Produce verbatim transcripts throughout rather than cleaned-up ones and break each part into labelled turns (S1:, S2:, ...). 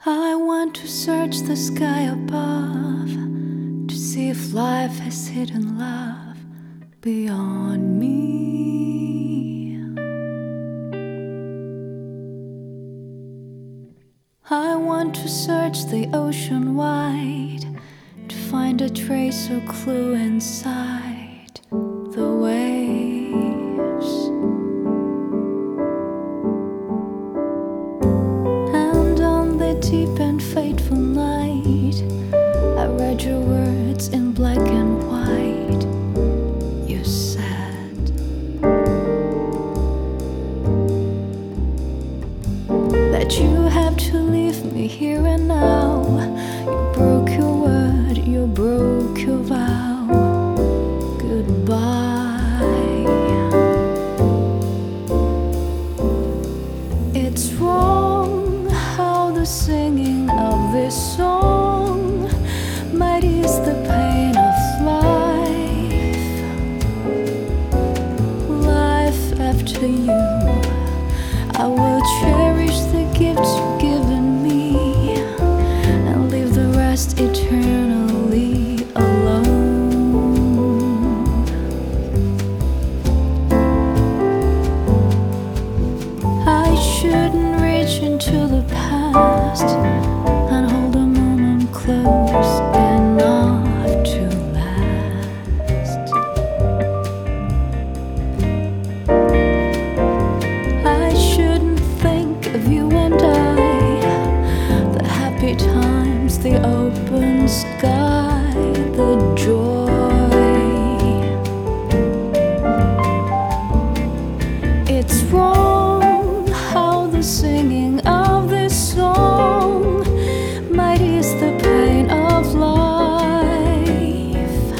S1: I want to search the sky above to see if life has hidden love beyond me. I want to search the ocean wide to find a trace or clue inside the waves. And on the deep and fateful night, I read your words in black and white. You said that you have to leave me here and now. You broke your word, you broke your vow. Goodbye. It's wrong how the singing of this song might ease the pain of life. Life after you, I will cherish the gifts you've given me and leave the rest eternally alone. I shouldn't reach into the past and hold a moment close enough to last. I shouldn't think of you and I, the happy times, the open sky, the joy. It's wrong how the singing of this song might ease the pain of life.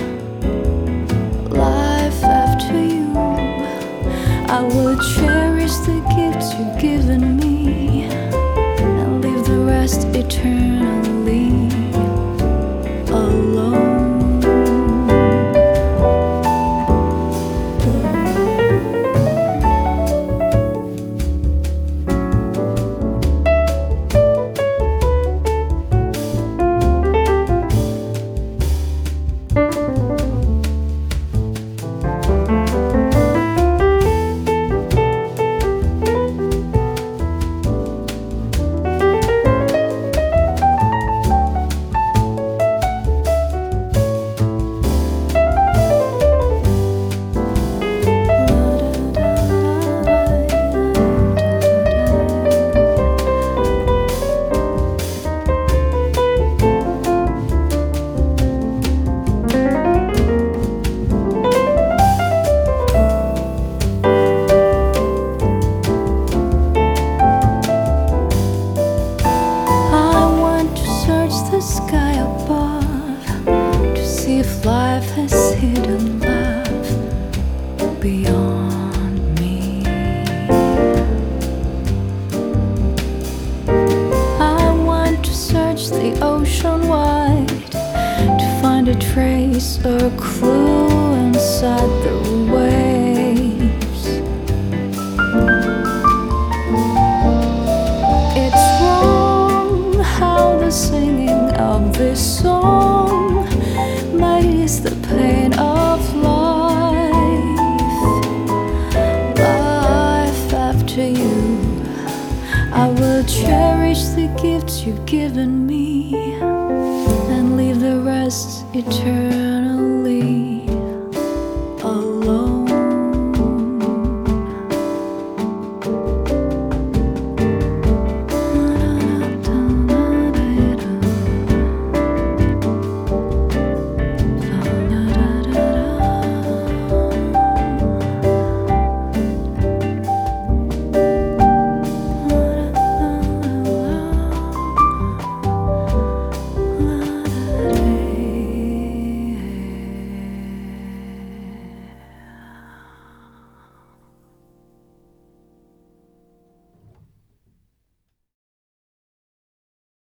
S1: Life after you, I will cherish the gifts you've given me and leave the rest eternally alone. The sky above to see if life has hidden love beyond me. I want to search the ocean wide to find a trace or a clue inside the waves. It's wrong how the singing of this song might ease the pain of life. Life after you, I will cherish the gifts you've given me and leave the rest eternal.